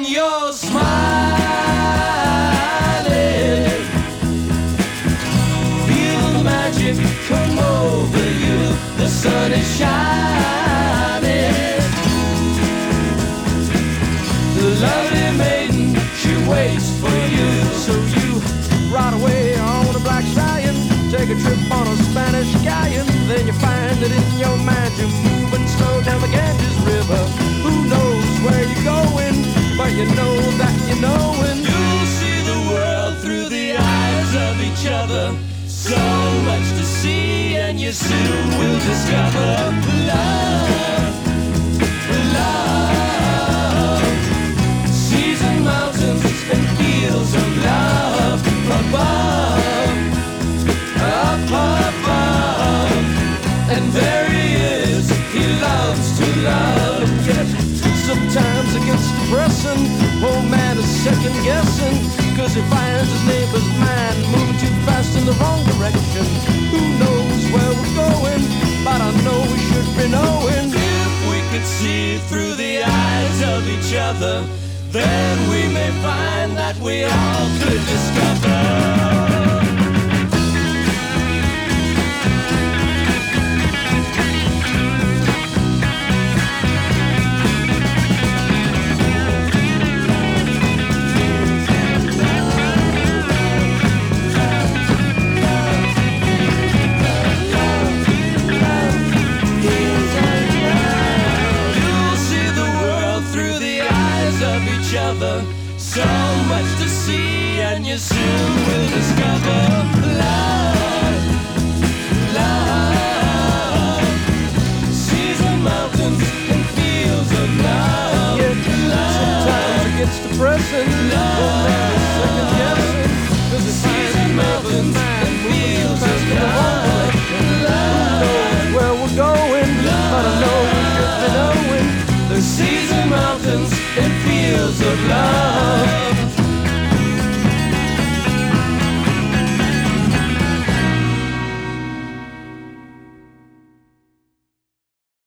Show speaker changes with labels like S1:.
S1: when you're smiling. Feel the magic come over you. The sun is shining. The lovely maiden, she waits for you. So you ride away on a black stallion, take a trip on a Spanish galleon. Then you find that in your mind you're moving slow down the Ganges River. Who knows where you're going, but you know that you're knowing. You'll see the world through the eyes of each other. So much to see, and you soon will discover love, love. Seas and mountains and fields of love above, up above. And there he is, he loves to love. Yet sometimes it gets depressing. Old man is second guessing, 'cause he finds his neighbor's mind moving too fast in the wrong direction. Who knows where we're going, but I know we should be knowing. If we could see through the eyes of each other, then we may find that we all could discover. So much to see, and you soon will discover love, love. Seas and mountains and fields of love. Yeah, love. Sometimes it gets depressing. Love, second guessing. Seas and mountains and fields of love. Love. Who knows where we're going? Love. But I know we should be knowing. There's seas and mountains and fields.